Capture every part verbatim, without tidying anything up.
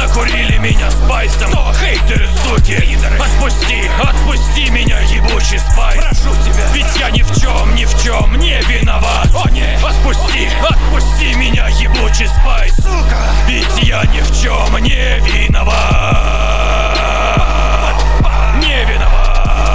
накурили меня спайсом. Что? Хейтеры, суки, Пидоры. Отпусти, отпусти меня, ебучий спайс. Прошу тебя, ведь я ни в чем, ни в чем не виноват. О, нет. Отпусти, отпусти меня, ебучий спайс. Сука, ведь я ни в чем не виноват. Не виноват.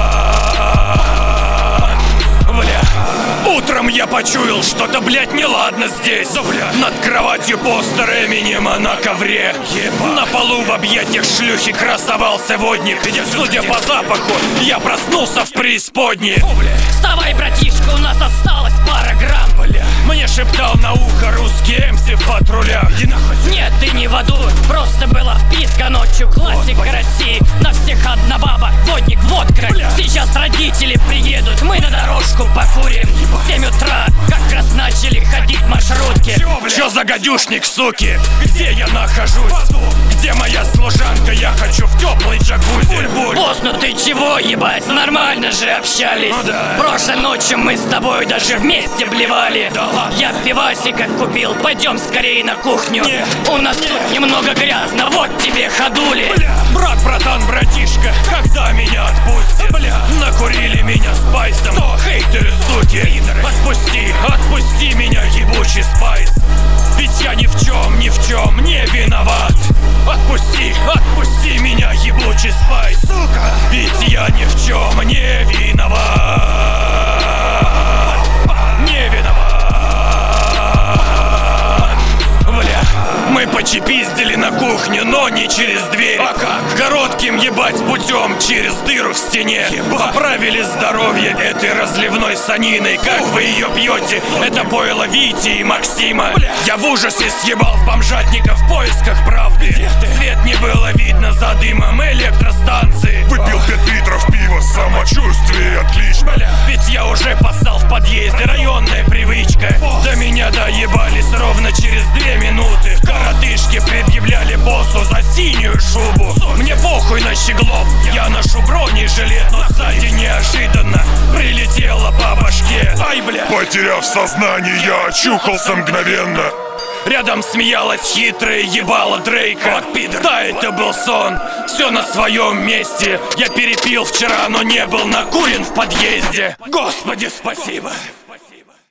Бля. Утром я почуял что-то, блять, неладно здесь. Да, бля. Над кроватью постер Эминема на ковре. Еба. На полу в объятиях шлюхи красовался водник. Судя по запаху, я проснулся в преисподней. О, бля. Вставай, братишка, у нас осталось пара грамм. Бля. Мне шептал на ухо русский эмси в патрулях. Иди нахуй. Нет, ты не в аду, просто была вписка ночью. Классика Господи. России, на всех одна баба, водник, водка. Бля. Сейчас родители приедут, мы на дорожку покурим. В семь утра, как раз начали ходить маршрутки. Чё, бля? Чё за гадюшник, суки? Где я нахожусь? Где моя служанка? Я хочу в теплый джакузи. Буль-буль. Босс, ну ты чего, ебать? Нормально же общались. Ну да. Прошлой ночью мы с тобой даже вместе блевали. Да ладно. Я пивасика купил, пойдем скорее на кухню. Нет. У нас Нет. тут немного грязно, вот тебе ходули. Бля. Брат, братан, братишка, когда меня отпустят? Бля. Накурили меня спайсом. Что? Хейтеры, суки, Пидоры. Отпусти, отпусти меня, ебучий спайс. Ведь я ни в чем, ни в чем не виноват. Отпусти, отпусти меня, ебучий спайс. Сука, ведь я ни в чем не виноват. Не виноват. Бля, мы почепиздили на кухню, но не через дверь. А как? Коротким ебать путем через дыру в стене. Ебать. Поправили здоровье этой разливной саниной. Как вы ее пьете? Это пойло Вити и Максима. Бля. Я в ужасе съебал в бомжатника в поисках правды. Свет не было видно за дымом электростанции. Выпил пять литров пива, самочувствие отлично. Бля, ведь я уже поссал в подъезде, районная привычка. До меня доебались ровно через две минуты. Коротышки предъявляли боссу за синюю шубу. Мне похуй на щеглов, я ношу бронежилет, но сзади неожиданно прилетело по башке. Ай, бля. Потеряв сознание, я очухался мгновенно. Рядом смеялась хитрая ебала Дрейка. Вот пидор. Да, это был сон, все на своем месте. Я перепил вчера, но не был накурен в подъезде. Господи, спасибо.